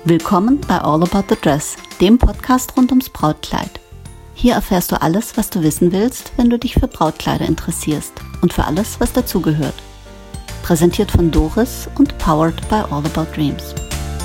Willkommen bei All About the Dress, dem Podcast rund ums Brautkleid. Hier erfährst du alles, was du wissen willst, wenn du dich für Brautkleider interessierst und für alles, was dazugehört. Präsentiert von Doris und powered by All About Dreams.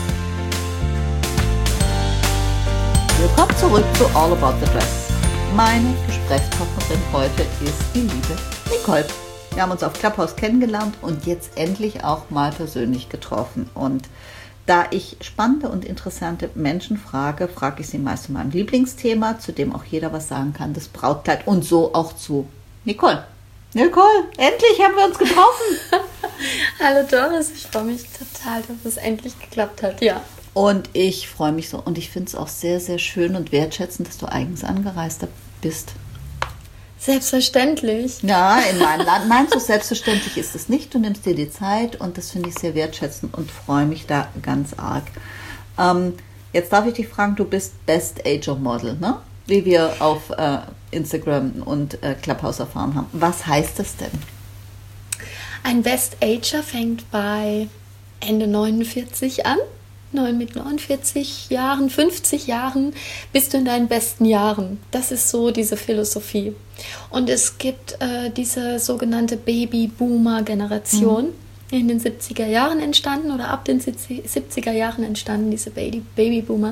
Willkommen zurück zu All About the Dress. Meine Gesprächspartnerin heute ist die liebe Nicole. Wir haben uns auf Clubhouse kennengelernt und jetzt endlich auch mal persönlich getroffen. Und da ich spannende und interessante Menschen frage, frage ich sie meist zu meinem Lieblingsthema, zu dem auch jeder was sagen kann, das Brautkleid, und so auch zu Nicole. Nicole, endlich haben wir uns getroffen. Hallo Doris, ich freue mich total, dass es endlich geklappt hat, ja. Und ich freue mich so und ich finde es auch sehr, sehr schön und wertschätzend, dass du eigens angereist bist. Selbstverständlich. Ja, in meinem Land. Nein, so selbstverständlich ist es nicht. Du nimmst dir die Zeit und das finde ich sehr wertschätzend und freue mich da ganz arg. Jetzt darf ich dich fragen, du bist Best Ager Model, ne? Wie wir auf Instagram und Clubhouse erfahren haben. Was heißt das denn? Ein Best Ager fängt bei Ende 49 an. Mit 49 Jahren, 50 Jahren bist du in deinen besten Jahren. Das ist so diese Philosophie. Und es gibt diese sogenannte Baby-Boomer-Generation, in den 70er Jahren entstanden oder ab den 70er Jahren entstanden, diese Baby-Boomer.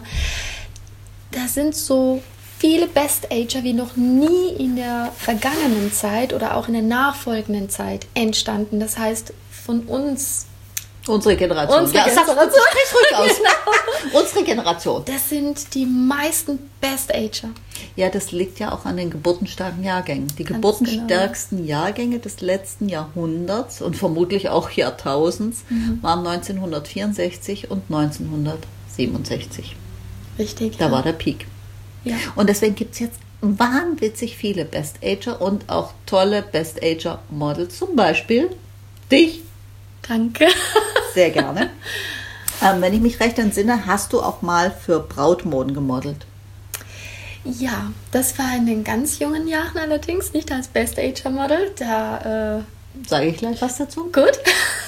Da sind so viele Best-Ager wie noch nie in der vergangenen Zeit oder auch in der nachfolgenden Zeit entstanden. Das heißt, von uns... Unsere Generation. Sprich ruhig aus. Genau. Unsere Generation. Das sind die meisten Best-Ager. Ja, das liegt ja auch an den geburtenstarken Jahrgängen. Die geburtenstärksten Jahrgänge des letzten Jahrhunderts und vermutlich auch Jahrtausends waren 1964 und 1967. Richtig. Da war der Peak. Ja. Und deswegen gibt es jetzt wahnwitzig viele Best-Ager und auch tolle Best-Ager-Models. Zum Beispiel dich. Danke. Sehr gerne. Wenn ich mich recht entsinne, hast du auch mal für Brautmoden gemodelt? Ja, das war in den ganz jungen Jahren allerdings, nicht als Best Ager Model. Da sage ich gleich was dazu. Gut.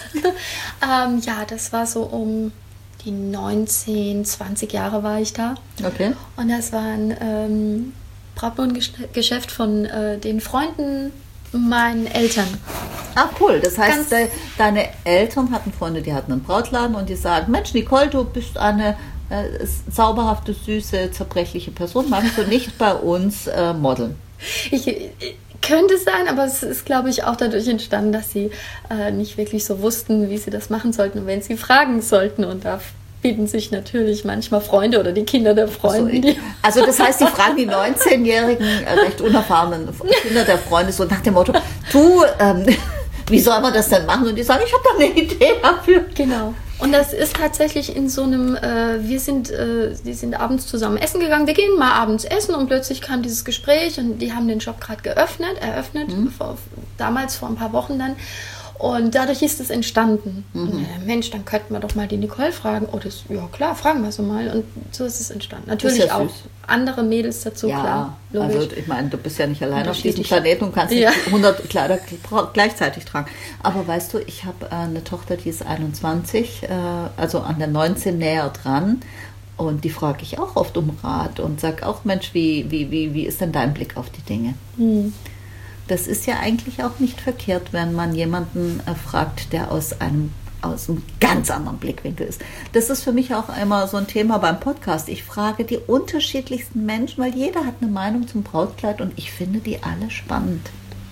Ja, das war so um die 19, 20 Jahre war ich da. Okay. Und das war ein Brautmodengeschäft von den Freunden meinen Eltern. Ah, cool. Das heißt, deine Eltern hatten Freunde, die hatten einen Brautladen und die sagen, Mensch, Nicole, du bist eine zauberhafte, süße, zerbrechliche Person. Magst du nicht bei uns modeln? Könnte sein, aber es ist, glaube ich, auch dadurch entstanden, dass sie nicht wirklich so wussten, wie sie das machen sollten und wenn sie fragen sollten. Und da bieten sich natürlich manchmal Freunde oder die Kinder der Freunde. Also das heißt, die fragen die 19-jährigen, recht unerfahrenen Kinder der Freunde so nach dem Motto, du, wie soll man das denn machen? Und die sagen, ich habe da eine Idee dafür. Genau. Und das ist tatsächlich in so einem, die sind abends zusammen essen gegangen, wir gehen mal abends essen und plötzlich kam dieses Gespräch und die haben den Shop gerade eröffnet, damals vor ein paar Wochen dann. Und dadurch ist es entstanden. Und, Mensch, dann könnten wir doch mal die Nicole fragen. Oh, ja klar, fragen wir sie mal. Und so ist es entstanden. Natürlich ja auch andere Mädels dazu, ja, klar. Logisch. Also ich meine, du bist ja nicht allein auf diesem Planeten und kannst nicht 100 Kleider gleichzeitig tragen. Aber weißt du, ich habe eine Tochter, die ist 21, also an der 19 näher dran. Und die frage ich auch oft um Rat und sage auch, Mensch, wie ist denn dein Blick auf die Dinge? Das ist ja eigentlich auch nicht verkehrt, wenn man jemanden fragt, der aus einem ganz anderen Blickwinkel ist. Das ist für mich auch immer so ein Thema beim Podcast. Ich frage die unterschiedlichsten Menschen, weil jeder hat eine Meinung zum Brautkleid und ich finde die alle spannend.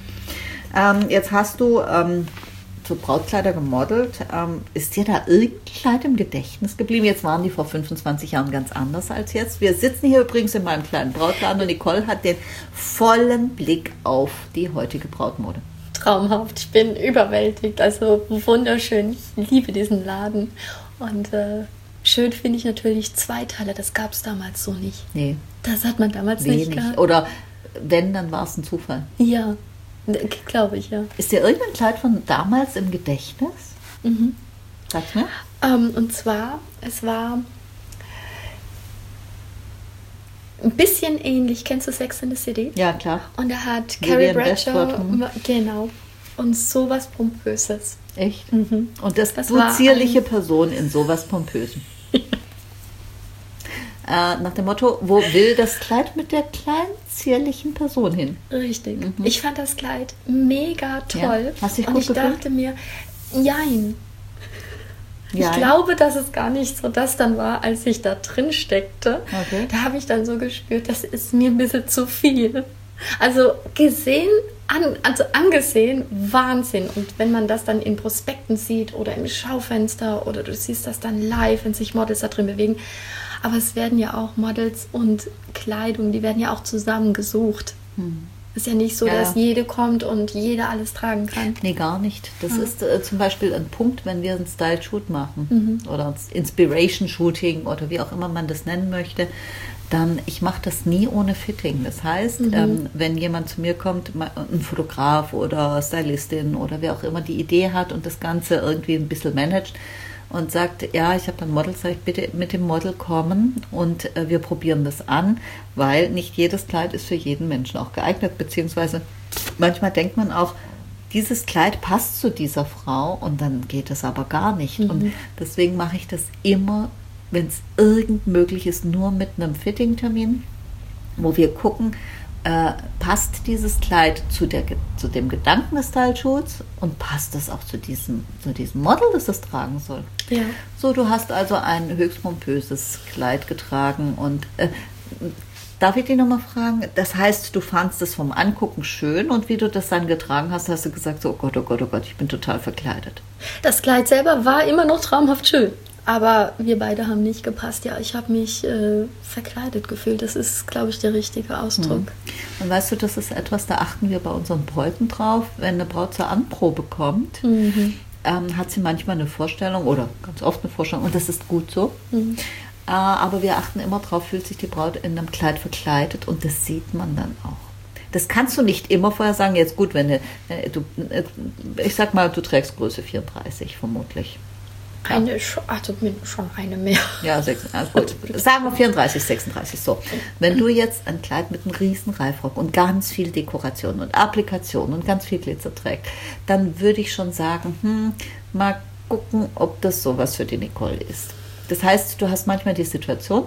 Jetzt hast du zu Brautkleider gemodelt. Ist dir da irgendein Kleid im Gedächtnis geblieben? Jetzt waren die vor 25 Jahren ganz anders als jetzt. Wir sitzen hier übrigens in meinem kleinen Brautladen und Nicole hat den vollen Blick auf die heutige Brautmode. Traumhaft, ich bin überwältigt, also wunderschön. Ich liebe diesen Laden und schön finde ich natürlich Zweiteile, das gab es damals so nicht. Nee. Das hat man damals nicht gehabt. Oder wenn, dann war es ein Zufall. Ja. Glaube ich, ja. Ist dir irgendein Kleid von damals im Gedächtnis? Sag's mir. Und zwar, es war ein bisschen ähnlich. Kennst du Sex and the City? Ja, klar. Und da hat Carrie Bradshaw, genau, und sowas Pompöses. Echt? Und das du zierliche Person in sowas Pompösen. Nach dem Motto, wo will das Kleid mit der kleinen, zierlichen Person hin? Richtig. Ich fand das Kleid mega toll. Ja. Hast du dich und gut ich gefühlt? dachte mir, jein. Ich glaube, dass es gar nicht so das dann war, als ich da drin steckte. Okay. Da habe ich dann so gespürt, das ist mir ein bisschen zu viel. Also angesehen, Wahnsinn. Und wenn man das dann in Prospekten sieht oder im Schaufenster oder du siehst das dann live, wenn sich Models da drin bewegen. Aber es werden ja auch Models und Kleidung, die werden ja auch zusammengesucht. Ist ja nicht so, dass jede kommt und jeder alles tragen kann. Nee, gar nicht. Das ist zum Beispiel ein Punkt, wenn wir einen Style-Shoot machen oder ein Inspiration-Shooting oder wie auch immer man das nennen möchte, dann, ich mache das nie ohne Fitting. Das heißt, wenn jemand zu mir kommt, ein Fotograf oder Stylistin oder wer auch immer die Idee hat und das Ganze irgendwie ein bisschen managt und sagt, ja, ich habe ein Model, sage ich, bitte mit dem Model kommen und wir probieren das an, weil nicht jedes Kleid ist für jeden Menschen auch geeignet, beziehungsweise manchmal denkt man auch, dieses Kleid passt zu dieser Frau und dann geht es aber gar nicht. Und deswegen mache ich das immer, wenn es irgend möglich ist, nur mit einem Fitting-Termin, wo wir gucken, passt dieses Kleid zu dem Gedanken des Style-Shoots und passt es auch zu diesem Model, das es tragen soll. Ja. So, du hast also ein höchst pompöses Kleid getragen und darf ich dich nochmal fragen, das heißt, du fandst es vom Angucken schön und wie du das dann getragen hast, hast du gesagt, so, oh Gott, ich bin total verkleidet. Das Kleid selber war immer noch traumhaft schön. Aber wir beide haben nicht gepasst. Ja, ich habe mich verkleidet gefühlt. Das ist, glaube ich, der richtige Ausdruck. Und weißt du, das ist etwas, da achten wir bei unseren Bräuten drauf. Wenn eine Braut zur Anprobe kommt, hat sie manchmal eine Vorstellung oder ganz oft eine Vorstellung und das ist gut so. Aber wir achten immer drauf, fühlt sich die Braut in einem Kleid verkleidet und das sieht man dann auch. Das kannst du nicht immer vorher sagen, jetzt gut, ich sag mal, du trägst Größe 34 vermutlich. Schon eine mehr. Ja, 36, gut. Sagen wir 34, 36, so. Wenn du jetzt ein Kleid mit einem riesen Reifrock und ganz viel Dekoration und Applikation und ganz viel Glitzer trägst, dann würde ich schon sagen, mal gucken, ob das sowas für die Nicole ist. Das heißt, du hast manchmal die Situation,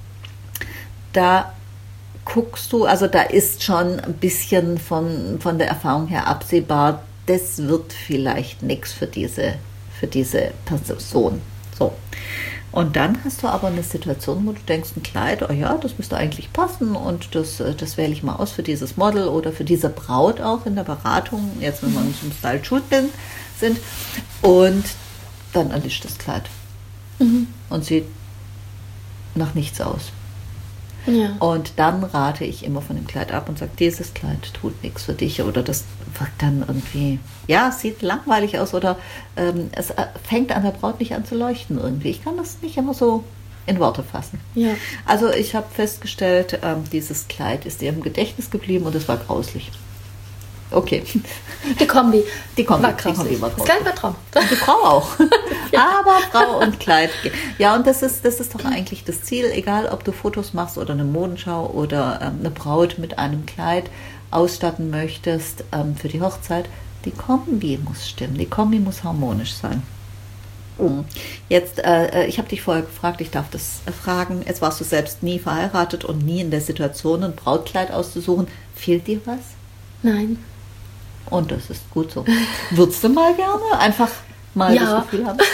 da guckst du, also da ist schon ein bisschen von der Erfahrung her absehbar, das wird vielleicht nichts für diese Person. So. Und dann hast du aber eine Situation, wo du denkst, ein Kleid, oh ja, das müsste eigentlich passen und das wähle ich mal aus für dieses Model oder für diese Braut auch in der Beratung, jetzt wenn wir uns im Style-Shoot sind. Und dann erlischt das Kleid und sieht nach nichts aus. Ja. Und dann rate ich immer von dem Kleid ab und sage, dieses Kleid tut nichts für dich oder das wirkt dann irgendwie, ja, es sieht langweilig aus oder es fängt an der Braut nicht an zu leuchten irgendwie. Ich kann das nicht immer so in Worte fassen. Ja. Also ich habe festgestellt, dieses Kleid ist ihr im Gedächtnis geblieben und es war grauslich. Okay. Die Kombi war grauslich. Das Kleid war Traum. Und die Frau auch. Aber Frau und Kleid. Ja, und das ist doch eigentlich das Ziel, egal ob du Fotos machst oder eine Modenschau oder eine Braut mit einem Kleid ausstatten möchtest für die Hochzeit. Die Kombi muss stimmen, die Kombi muss harmonisch sein. Jetzt, ich habe dich vorher gefragt, ich darf das fragen. Jetzt warst du selbst nie verheiratet und nie in der Situation, ein Brautkleid auszusuchen. Fehlt dir was? Nein. Und das ist gut so. Würdest du mal gerne einfach mal das Gefühl haben?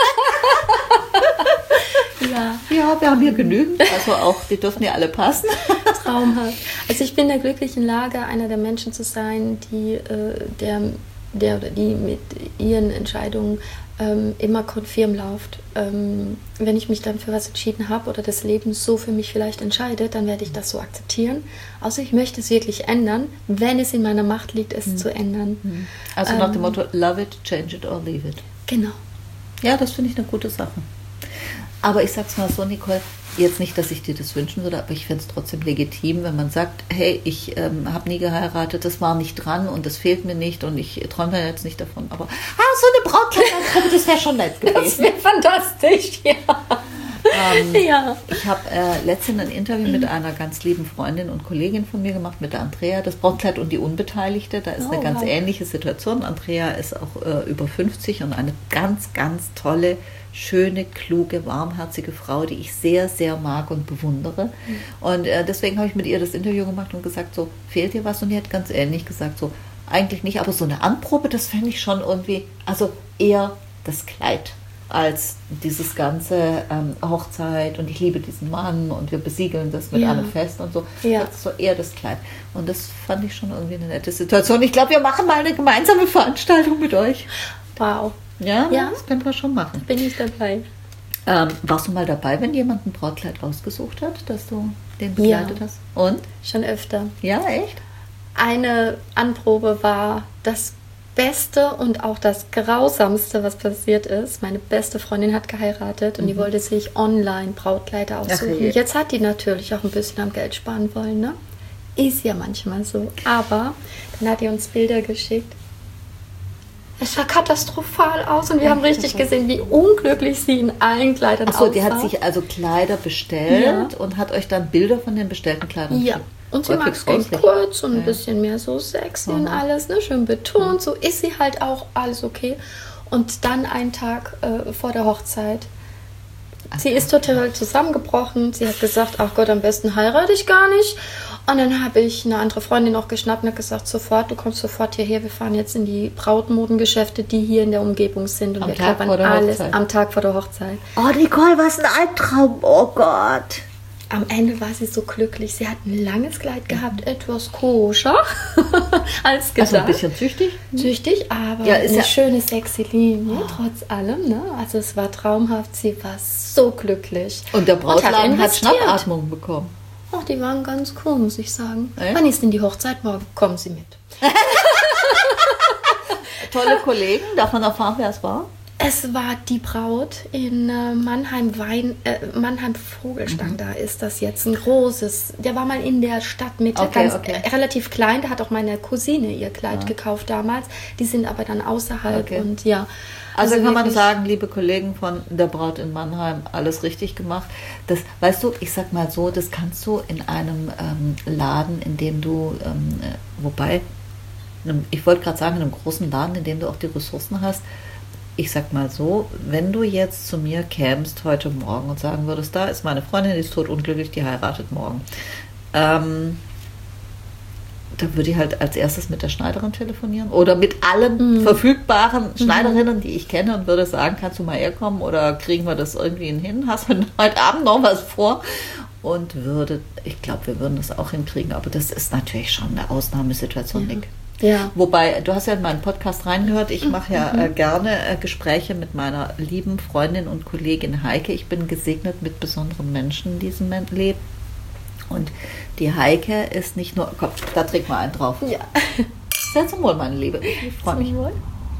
Ja, wir haben hier genügend. Also auch, die dürfen ja alle passen. Traumhaft. Also ich bin in der glücklichen Lage, einer der Menschen zu sein, die die mit ihren Entscheidungen immer konfirm läuft. Wenn ich mich dann für was entschieden habe oder das Leben so für mich vielleicht entscheidet, dann werde ich das so akzeptieren. Außer ich möchte es wirklich ändern, wenn es in meiner Macht liegt, es zu ändern. Also nach dem Motto, love it, change it or leave it. Genau. Ja, das finde ich eine gute Sache. Aber ich sag's mal so, Nicole, jetzt nicht, dass ich dir das wünschen würde, aber ich fände es trotzdem legitim, wenn man sagt, hey, ich habe nie geheiratet, das war nicht dran und das fehlt mir nicht und ich träume ja jetzt nicht davon, aber so eine Brautkleidergruppe, das wäre schon nett gewesen. Das wäre fantastisch, ja. Ja. Ich habe letztens ein Interview mit einer ganz lieben Freundin und Kollegin von mir gemacht, mit der Andrea, das Brautkleid und die Unbeteiligte. Da ist eine ganz ähnliche Situation. Andrea ist auch über 50 und eine ganz, ganz tolle, schöne, kluge, warmherzige Frau, die ich sehr, sehr mag und bewundere. Und deswegen habe ich mit ihr das Interview gemacht und gesagt, so, fehlt dir was? Und die hat ganz ähnlich gesagt, so, eigentlich nicht, aber so eine Anprobe, das fände ich schon irgendwie, also eher das Kleid als dieses ganze Hochzeit und ich liebe diesen Mann und wir besiegeln das mit einem Fest und so. Ja. Das ist so eher das Kleid. Und das fand ich schon irgendwie eine nette Situation. Ich glaube, wir machen mal eine gemeinsame Veranstaltung mit euch. Wow. Ja, das können wir schon machen. Bin ich dabei. Warst du mal dabei, wenn jemand ein Brautkleid ausgesucht hat, dass du den begleitet hast? Und? Schon öfter. Ja, echt? Eine Anprobe war das Beste und auch das Grausamste, was passiert ist. Meine beste Freundin hat geheiratet und die wollte sich online Brautkleider aussuchen. Okay. Jetzt hat die natürlich auch ein bisschen am Geld sparen wollen, ne? Ist ja manchmal so. Aber dann hat die uns Bilder geschickt. Es sah katastrophal aus und wir haben richtig gesehen, wie unglücklich sie in allen Kleidern aussah. Achso, die hat sich also Kleider bestellt und hat euch dann Bilder von den bestellten Kleidern geschickt. Und sie mag es ganz kurz und ein bisschen mehr so sexy und alles, ne? Schön betont. So ist sie halt auch, alles okay. Und dann einen Tag vor der Hochzeit. Sie ist total zusammengebrochen. Sie hat gesagt, ach Gott, am besten heirate ich gar nicht. Und dann habe ich eine andere Freundin noch geschnappt und hat gesagt, sofort, du kommst sofort hierher. Wir fahren jetzt in die Brautmodengeschäfte, die hier in der Umgebung sind. Und wir klappern alles am Tag vor der Hochzeit. Oh, Nicole, was ein Albtraum. Oh Gott. Am Ende war sie so glücklich. Sie hat ein langes Kleid gehabt, etwas koscher als gedacht. Also ein bisschen züchtig? Züchtig, aber eine schöne, sexy Linie, trotz allem. Ne? Also es war traumhaft. Sie war so glücklich. Und der Brautladen hat Schnappatmung bekommen. Ach, die waren ganz cool, muss ich sagen. Wann ist denn die Hochzeit? Morgen kommen Sie mit. Tolle Kollegen. Darf man erfahren, wer es war? Es war die Braut in Mannheim-Vogelstang. Da ist das jetzt ein großes. Der war mal in der Stadtmitte, relativ klein. Da hat auch meine Cousine ihr Kleid gekauft damals. Die sind aber dann außerhalb und ja. Also kann man sagen, liebe Kollegen von der Braut in Mannheim, alles richtig gemacht. Das, weißt du, ich sag mal so, das kannst du in einem Laden, in dem du, ich wollte gerade sagen, in einem großen Laden, in dem du auch die Ressourcen hast. Ich sag mal so, wenn du jetzt zu mir kämst heute Morgen und sagen würdest, da ist meine Freundin, die ist totunglücklich, die heiratet morgen. Da würde ich halt als erstes mit der Schneiderin telefonieren oder mit allen verfügbaren Schneiderinnen, die ich kenne und würde sagen, kannst du mal herkommen oder kriegen wir das irgendwie hin? Hast du heute Abend noch was vor? Und ich glaube, wir würden das auch hinkriegen, aber das ist natürlich schon eine Ausnahmesituation, Nick. Ja. Wobei, du hast ja in meinen Podcast reingehört, ich mache ja gerne Gespräche mit meiner lieben Freundin und Kollegin Heike. Ich bin gesegnet mit besonderen Menschen in diesem Leben. Und die Heike ist nicht nur... Komm, da trinken wir einen drauf. Ja. Sehr zum Wohl, meine Liebe. Ich freue mich. Wohl.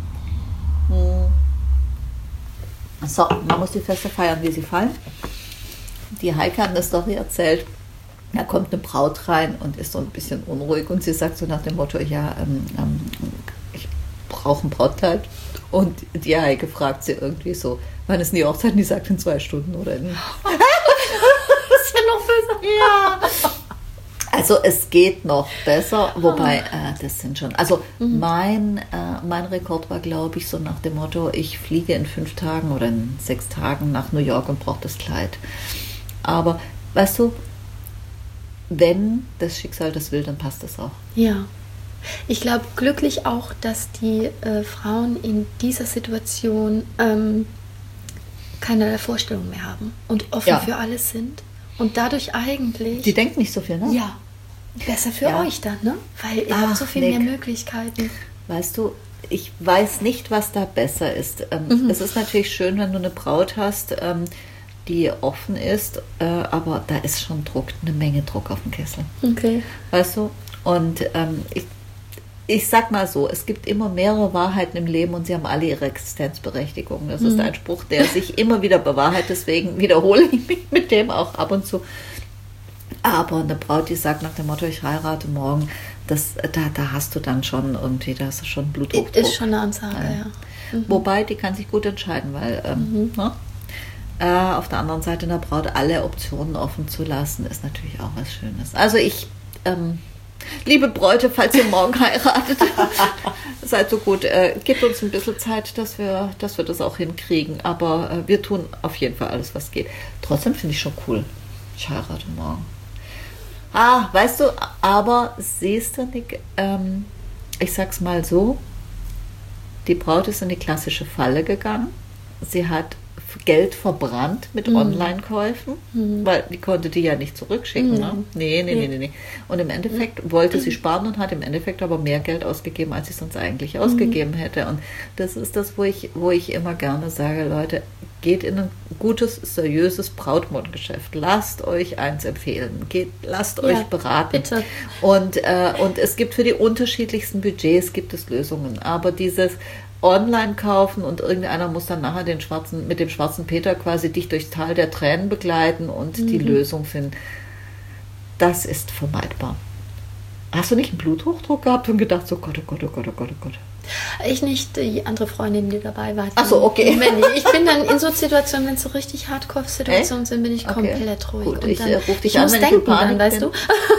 So, man muss die Feste feiern, wie sie fallen. Die Heike hat eine Story erzählt. Da kommt eine Braut rein und ist so ein bisschen unruhig und sie sagt so nach dem Motto, ja, ich brauche ein Brautkleid. Und die Heike fragt sie irgendwie so, wann ist denn die Hochzeit? Und die sagt in 2 Stunden oder nicht. Das ist ja noch besser. Ja. Also es geht noch besser, wobei das sind schon, also mein Rekord war, glaube ich, so nach dem Motto, ich fliege in 5 Tagen oder in 6 Tagen nach New York und brauche das Kleid. Aber, weißt du, wenn das Schicksal das will, dann passt das auch. Ja. Ich glaube glücklich auch, dass die Frauen in dieser Situation keine Vorstellung mehr haben und offen für alles sind. Und dadurch eigentlich... Die denken nicht so viel, ne? Ja. Besser für euch dann, ne? Weil ihr habt so viel mehr Möglichkeiten. Weißt du, ich weiß nicht, was da besser ist. Es ist natürlich schön, wenn du eine Braut hast, die offen ist, aber da ist schon Druck, eine Menge Druck auf dem Kessel. Okay. Weißt du? Und ich sag mal so, es gibt immer mehrere Wahrheiten im Leben und sie haben alle ihre Existenzberechtigung. Das ist ein Spruch, der sich immer wieder bewahrheitet, deswegen wiederhole ich mich mit dem auch ab und zu. Aber eine Braut, die sagt nach dem Motto, ich heirate morgen, da hast du dann schon irgendwie, da hast du schon Bluthochdruck. Ist schon eine Ansage, ja. Wobei, die kann sich gut entscheiden, weil ne? auf der anderen Seite einer Braut alle Optionen offen zu lassen, ist natürlich auch was Schönes. Also liebe Bräute, falls ihr morgen heiratet, seid so gut, gebt uns ein bisschen Zeit, dass wir das auch hinkriegen. Aber wir tun auf jeden Fall alles, was geht. Trotzdem finde ich schon cool. Ich heirate morgen. Weißt du, aber siehst du, Nick, ich sag's mal so, die Braut ist in die klassische Falle gegangen. Sie hat Geld verbrannt mit Online-Käufen, weil die konnte die ja nicht zurückschicken. Ne? Nee. Und im Endeffekt wollte sie sparen und hat im Endeffekt aber mehr Geld ausgegeben, als sie sonst eigentlich ausgegeben hätte. Und das ist das, wo ich immer gerne sage, Leute, geht in ein gutes, seriöses Brautmodengeschäft. Lasst euch eins empfehlen. Lasst euch beraten. Bitte. Und es gibt für die unterschiedlichsten Budgets gibt es Lösungen. Aber dieses online kaufen und irgendeiner muss dann nachher mit dem schwarzen Peter quasi dich durchs Tal der Tränen begleiten und die Lösung finden. Das ist vermeidbar. Hast du nicht einen Bluthochdruck gehabt und gedacht, so Gott, oh Gott, oh Gott, oh Gott, oh Gott? Ich nicht, die andere Freundin, die dabei war. Ach so, okay. Ich bin dann in so Situationen, wenn es so richtig Hardcore-Situationen sind, bin ich komplett ruhig. Gut, ich rufe dich an, wenn ich in Panik bin. Weißt du?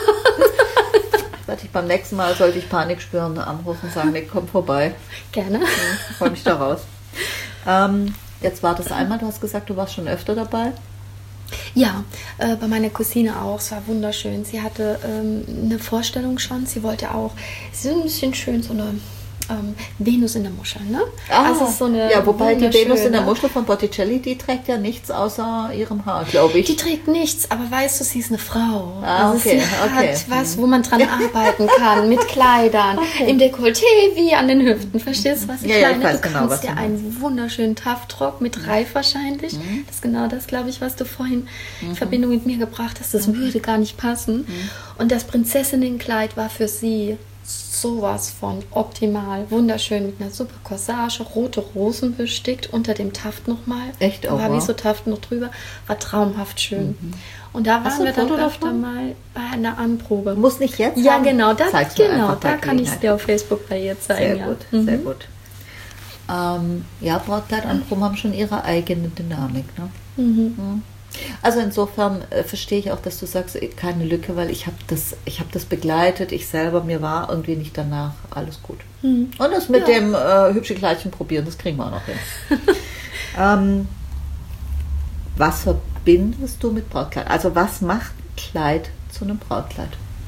Beim nächsten Mal sollte ich Panik spüren, anrufen und sagen, Nick, komm vorbei. Gerne. Freue mich da raus. Jetzt war das einmal, du hast gesagt, du warst schon öfter dabei. Ja, bei meiner Cousine auch. Es war wunderschön. Sie hatte eine Vorstellung schon. Sie wollte auch, sie ist ein bisschen schön, so eine Venus in der Muschel, ne? Also so eine wobei die Venus in der Muschel von Botticelli, die trägt ja nichts außer ihrem Haar, glaube ich. Die trägt nichts, aber weißt du, sie ist eine Frau. Sie hat was, wo man dran arbeiten kann, mit Kleidern, im Dekolleté wie an den Hüften. Verstehst du, was ich meine? Ich weiß du genau, kannst dir einen wunderschönen Taftrock mit Reif wahrscheinlich. Das ist genau das, glaube ich, was du vorhin in Verbindung mit mir gebracht hast. Das würde gar nicht passen. Und das Prinzessinnenkleid war für sie sowas von optimal, wunderschön mit einer super Corsage, rote Rosen bestickt, unter dem Taft nochmal. Echt? Oh, war wie so Taft noch drüber, war traumhaft schön. Und da waren wir dann öfter mal bei einer Anprobe. Muss nicht jetzt Ja, haben? Genau, da kann ich es dir auf Facebook bei ihr zeigen. Sehr gut, sehr gut. Brautkleidanproben haben schon ihre eigene Dynamik. Ne? Also insofern verstehe ich auch, dass du sagst, keine Lücke, weil ich habe das begleitet, ich selber, mir war irgendwie nicht danach, alles gut. Und das mit dem hübsche Kleidchen probieren, das kriegen wir auch noch hin. Was verbindest du mit Brautkleid? Also was macht ein Kleid zu einem Brautkleid?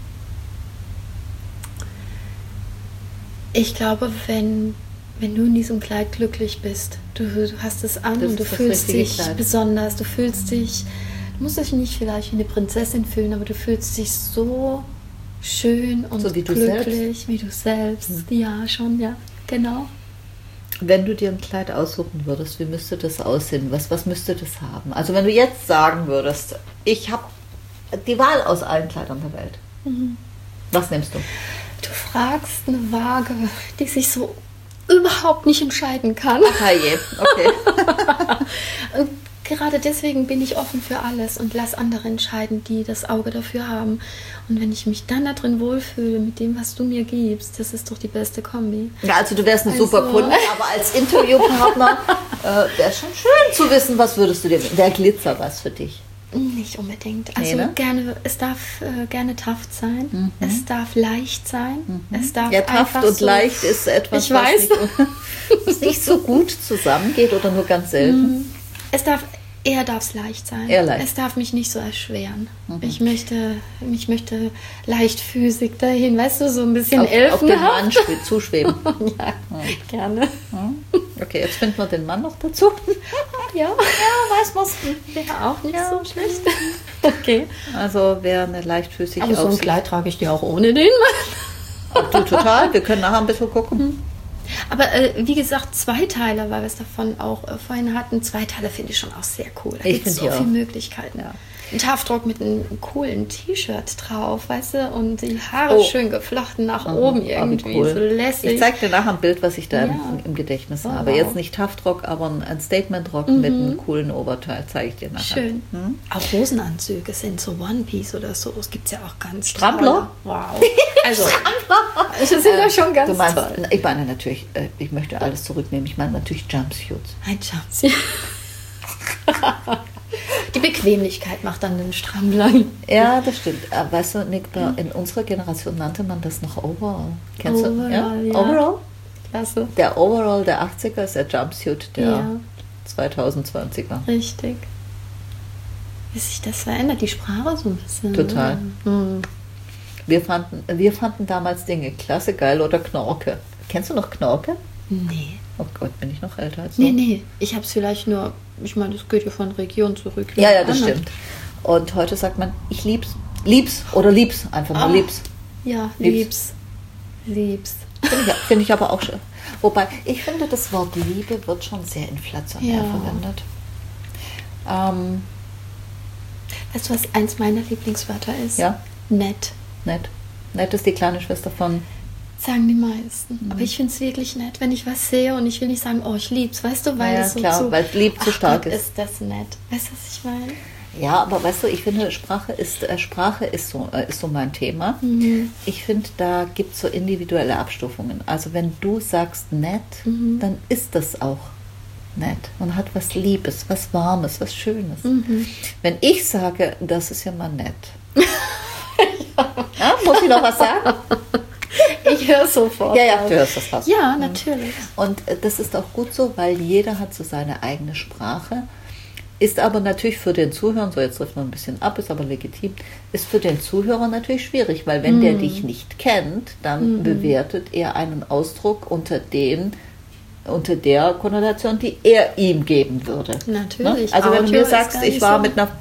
Ich glaube, wenn du in diesem Kleid glücklich bist, du hast es an und du fühlst dich besonders, du musst dich nicht vielleicht wie eine Prinzessin fühlen, aber du fühlst dich so schön und so glücklich, wie du selbst. Ja, schon, ja, genau. Wenn du dir ein Kleid aussuchen würdest, wie müsste das aussehen? Was müsste das haben? Also wenn du jetzt sagen würdest, ich habe die Wahl aus allen Kleidern der Welt. Was nimmst du? Du fragst eine Waage, die sich so überhaupt nicht entscheiden kann. Ach je, okay. Und gerade deswegen bin ich offen für alles und lass andere entscheiden, die das Auge dafür haben. Und wenn ich mich dann da drin wohlfühle mit dem, was du mir gibst, das ist doch die beste Kombi. Ja, also du wärst eine super Kunde, aber als Interviewpartner wäre es schon schön zu wissen, was würdest du dir... Wäre Glitzer was für dich? Nicht unbedingt. Also es darf gerne Taft sein, es darf leicht sein, es darf Taft und leicht ist etwas, was nicht so gut zusammengeht oder nur ganz selten. Eher darf es leicht sein. Es darf mich nicht so erschweren. Ich möchte leichtfüßig dahin, weißt du, so ein bisschen auf den Mann zuschweben. Ja, gerne. Okay, jetzt finden wir den Mann noch dazu. Ja, weiß man. Wäre auch nicht so schlecht. Okay. Also wäre eine leichtfüßig. Aber so ein Kleid trage ich dir auch ohne den Mann. Du total. Wir können nachher ein bisschen gucken. Aber wie gesagt, Zweiteiler, weil wir es davon auch vorhin hatten, Zweiteiler finde ich schon auch sehr cool. Da gibt es so viele Möglichkeiten. Ja. Ein Taftrock mit einem coolen T-Shirt drauf, weißt du, und die Haare schön geflochten nach oben irgendwie, cool. So lässig. Ich zeige dir nachher ein Bild, was ich da im Gedächtnis habe. Jetzt nicht Taftrock, aber ein Statementrock mit einem coolen Oberteil, zeige ich dir nachher. Schön. Auch Hosenanzüge sind so One-Piece oder so, es gibt es ja auch ganz Strampler? Wow. Also, das sind ja schon ganz toll. Ich meine natürlich, ich möchte alles zurücknehmen, ich meine natürlich Jumpsuits. Ein Jumpsuit. Die Bequemlichkeit macht dann den Strampler. Ja, das stimmt. Weißt du, Nick, in unserer Generation nannte man das noch Overall. Kennst du? Ja? Overall? Klasse. Der Overall der 80er ist der Jumpsuit der 2020er. Richtig. Wie sich das verändert, die Sprache so ein bisschen. Total. Mhm. Wir fanden damals Dinge klasse, geil oder Knorke. Kennst du noch Knorke? Nee. Oh Gott, bin ich noch älter als du? Nee. Ich habe es vielleicht nur, ich meine, das geht ja von Region zu Region. Ja, das stimmt. Und heute sagt man, ich lieb's. Lieb's oder lieb's. Einfach nur lieb's. Ja, lieb's. Finde ich aber auch schön. Wobei, ich finde, das Wort Liebe wird schon sehr inflationär verwendet. Weißt du, was eins meiner Lieblingswörter ist? Ja? Nett. Nett ist die kleine Schwester von... Sagen die meisten. Aber ich finde es wirklich nett, wenn ich was sehe und ich will nicht sagen, oh, ich lieb's, weißt du, weil es so klar, weil lieb zu stark Gott, ist das nett. Weißt du, was ich meine? Ja, aber weißt du, ich finde, Sprache ist so mein Thema. Mhm. Ich finde, da gibt es so individuelle Abstufungen. Also wenn du sagst nett, dann ist das auch nett. Man hat was Liebes, was Warmes, was Schönes. Mhm. Wenn ich sage, das ist ja mal nett. Ja, muss ich noch was sagen? Ich höre sofort. Ja, du hörst das fast. Ja, natürlich. Und das ist auch gut so, weil jeder hat so seine eigene Sprache. Ist aber natürlich für den Zuhörer, so jetzt trifft man ein bisschen ab, ist aber legitim, ist für den Zuhörer natürlich schwierig, weil wenn der dich nicht kennt, dann bewertet er einen Ausdruck unter der Konnotation, die er ihm geben würde. Natürlich. Ne? Also wenn du mir sagst, ich war mit einer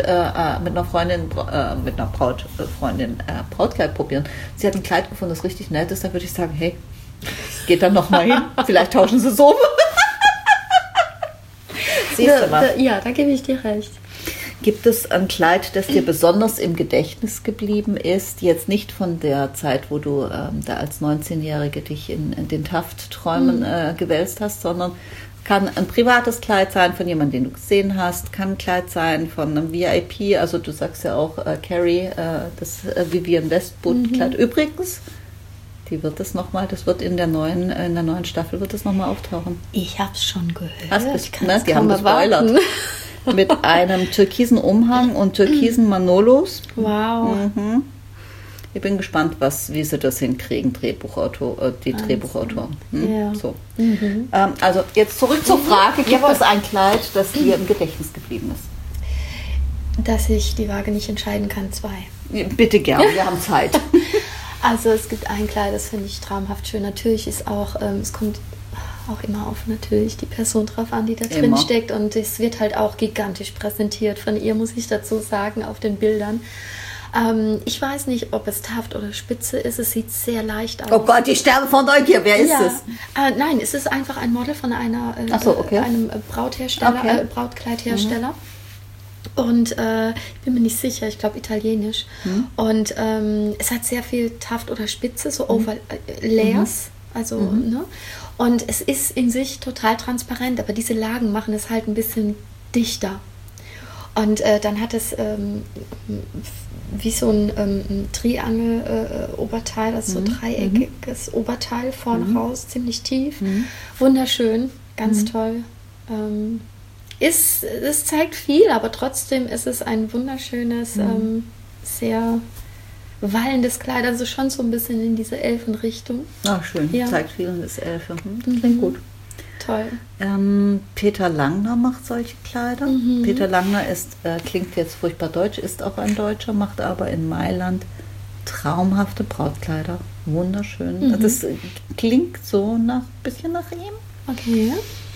Freundin Brautkleid probieren, sie hat ein Kleid gefunden, das richtig nett ist, dann würde ich sagen, hey, geht dann noch mal hin, vielleicht tauschen sie so. Siehst du mal. Ja, da gebe ich dir recht. Gibt es ein Kleid, das dir besonders im Gedächtnis geblieben ist? Jetzt nicht von der Zeit, wo du da als 19-Jährige dich in den Taft-Träumen gewälzt hast, sondern kann ein privates Kleid sein von jemandem, den du gesehen hast, kann ein Kleid sein von einem VIP, also du sagst ja auch Carrie, das Vivienne Westwood-Kleid. Übrigens, das wird in der neuen Staffel wird das nochmal auftauchen. Ich hab's schon gehört. Die haben gespoilert. Mit einem türkisen Umhang und türkisen Manolos. Wow. Mhm. Ich bin gespannt, wie sie das hinkriegen, Drehbuchautoren. Ja. So. Also jetzt zurück zur Frage, gibt es ein Kleid, das dir im Gedächtnis geblieben ist? Dass ich die Waage nicht entscheiden kann, 2. Bitte gern, wir haben Zeit. Also es gibt ein Kleid, das finde ich traumhaft schön. Natürlich ist auch, es kommt auch immer auf natürlich die Person drauf an, die da drin steckt. Und es wird halt auch gigantisch präsentiert von ihr, muss ich dazu sagen, auf den Bildern. Ich weiß nicht, ob es Taft oder Spitze ist. Es sieht sehr leicht aus. Oh Gott, ich sterbe von Neugier. Wer ist es? Nein, es ist einfach ein Model von einem Brautkleidhersteller. Und ich bin mir nicht sicher, ich glaube italienisch. Und es hat sehr viel Taft oder Spitze, so Overlayers. Also, ne? Und es ist in sich total transparent, aber diese Lagen machen es halt ein bisschen dichter. Und dann hat es wie so ein Triangel-Oberteil, also so dreieckiges Oberteil vorne raus, ziemlich tief. Wunderschön, ganz toll. Es zeigt viel, aber trotzdem ist es ein wunderschönes, sehr wallendes Kleid, also schon so ein bisschen in diese Elfenrichtung. Ach, schön, zeigt viel und ist Elfe. Klingt gut. Toll. Peter Langner macht solche Kleider. Peter Langner klingt jetzt furchtbar deutsch, ist auch ein Deutscher, macht aber in Mailand traumhafte Brautkleider. Wunderschön. Das klingt so ein bisschen nach ihm. Okay.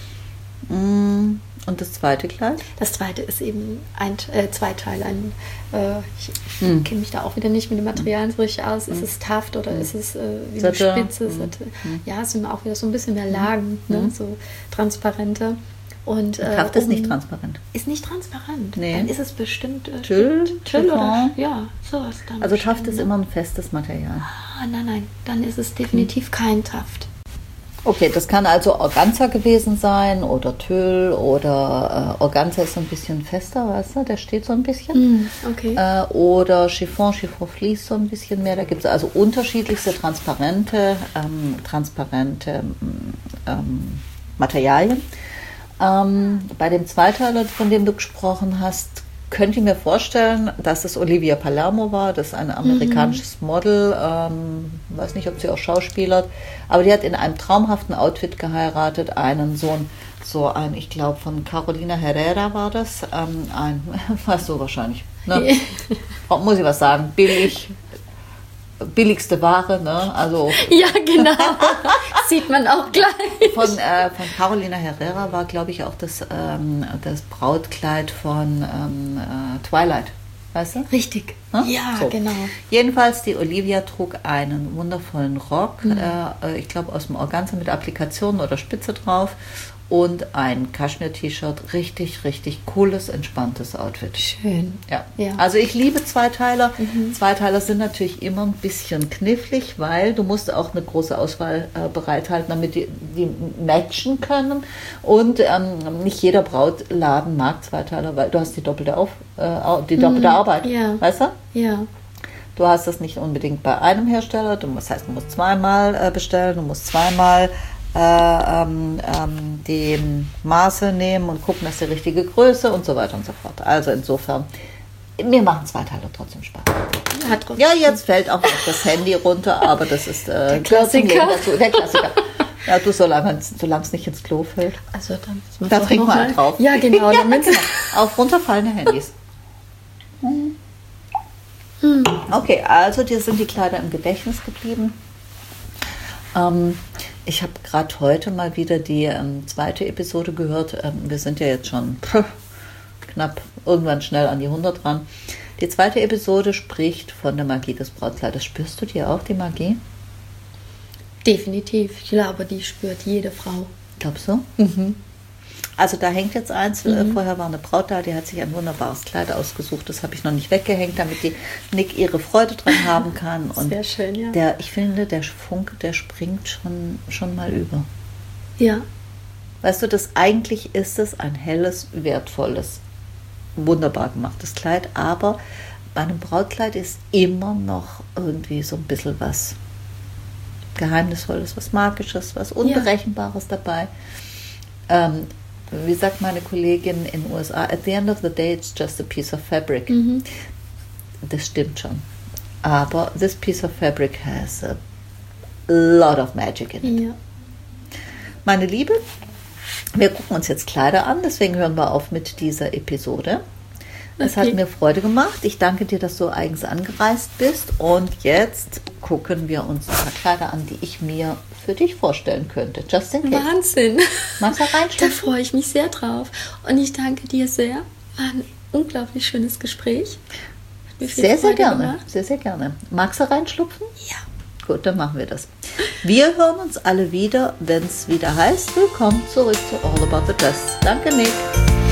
Und das zweite Kleid? Das zweite ist eben zwei Teile. Ich kenne mich da auch wieder nicht mit den Materialien so richtig aus. Ist es Taft oder ist es wie eine Spitze? Ja, es sind auch wieder so ein bisschen mehr Lagen, ne? So transparente. Und Taft ist nicht transparent. Ist nicht transparent. Nee. Dann ist es bestimmt Tüll oder ja, sowas dann. Also Taft ist immer ein festes Material. Nein, dann ist es definitiv kein Taft. Okay, das kann also Organza gewesen sein oder Tüll oder Organza ist so ein bisschen fester, weißt du, der steht so ein bisschen. Okay. Oder Chiffon Fleece so ein bisschen mehr. Da gibt es also unterschiedlichste transparente Materialien. Bei dem Zweiteiler, von dem du gesprochen hast, könnte ich mir vorstellen, dass es Olivia Palermo war. Das ist ein amerikanisches Model. Weiß nicht, ob sie auch schauspielert. Aber die hat in einem traumhaften Outfit geheiratet. Ich glaube, von Carolina Herrera war das. Weißt du wahrscheinlich. Ne? Muss ich was sagen? Billigste Ware, ne? Also ja, genau. Sieht man auch gleich. Von Carolina Herrera war, glaube ich, auch das Brautkleid von Twilight. Weißt du? Richtig. Ne? Ja, so. genau. Jedenfalls, die Olivia trug einen wundervollen Rock, ich glaube aus dem Organza mit Applikationen oder Spitze drauf und ein Kaschmir-T-Shirt. Richtig, richtig cooles, entspanntes Outfit. Schön. Ja. Also ich liebe Zweiteiler. Zweiteiler sind natürlich immer ein bisschen knifflig, weil du musst auch eine große Auswahl bereithalten, damit die matchen können. Und nicht jeder Brautladen mag Zweiteiler, weil du hast die doppelte Arbeit. Ja. Weißt du? Ja. Du hast das nicht unbedingt bei einem Hersteller. Das heißt, du musst zweimal bestellen, du musst zweimal die Maße nehmen und gucken, dass die richtige Größe und so weiter und so fort. Also insofern, mir machen Zweiteiler trotzdem Spaß. Ja, jetzt fällt auch noch das Handy runter, aber das ist der Klassiker. Der Klassiker. Ja, du, solange es nicht ins Klo fällt. Also dann da trinken wir halt drauf. Ja, genau. Ja, genau. Auf runterfallende Handys. Okay, also dir sind die Kleider im Gedächtnis geblieben. Ich habe gerade heute mal wieder die zweite Episode gehört. Wir sind ja jetzt schon knapp irgendwann schnell an die 100 dran. Die zweite Episode spricht von der Magie des Brautkleides. Spürst du dir auch die Magie? Definitiv. Ich glaube, die spürt jede Frau. Glaubst du? Also da hängt jetzt eins. Vorher war eine Braut da, die hat sich ein wunderbares Kleid ausgesucht. Das habe ich noch nicht weggehängt, damit die Nick ihre Freude dran haben kann. Und sehr schön, ja. ich finde, der Funke, der springt schon mal über. Ja. Weißt du, eigentlich ist es ein helles, wertvolles, wunderbar gemachtes Kleid. Aber bei einem Brautkleid ist immer noch irgendwie so ein bisschen was Geheimnisvolles, was Magisches, was Unberechenbares dabei. Wie sagt meine Kollegin in den USA, at the end of the day it's just a piece of fabric. Das stimmt schon. Aber this piece of fabric has a lot of magic in it. Ja. Meine Liebe, wir gucken uns jetzt Kleider an, deswegen hören wir auf mit dieser Episode. Es hat mir Freude gemacht. Ich danke dir, dass du eigens angereist bist. Und jetzt gucken wir uns ein paar Kleider an, die ich mir für dich vorstellen könnte. Just in case. Wahnsinn. Magst du reinschlüpfen? Da freue ich mich sehr drauf. Und ich danke dir sehr. War ein unglaublich schönes Gespräch. Hat mir viel Sehr, sehr Freude gerne. gemacht. Sehr, sehr gerne. Magst du reinschlupfen? Ja. Gut, dann machen wir das. Wir hören uns alle wieder, wenn es wieder heißt, willkommen zurück zu All About the Dress. Danke, Nick.